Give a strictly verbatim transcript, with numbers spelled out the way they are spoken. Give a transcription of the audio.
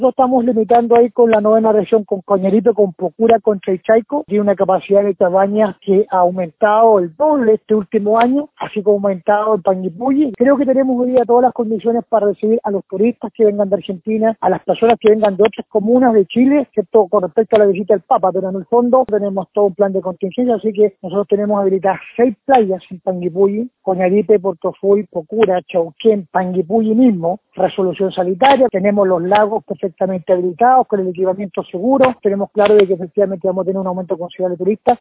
Nosotros estamos limitando ahí con la novena región, con Coñaripe, con Pocura, con Chaichaico. Tiene una capacidad de cabañas que ha aumentado el doble este último año, así como ha aumentado en Panguipulli. Creo que tenemos hoy día todas las condiciones para recibir a los turistas que vengan de Argentina, a las personas que vengan de otras comunas de Chile, excepto con respecto a la visita del Papa, pero en el fondo tenemos todo un plan de contingencia, así que nosotros tenemos habilitadas seis playas en Panguipulli, Coñaripe, Portofuy, Pocura, Chauquén, Panguipulli mismo, resolución sanitaria, tenemos los lagos perfectamente habilitados con el equipamiento seguro, tenemos claro de que efectivamente vamos a tener un aumento considerable de turistas.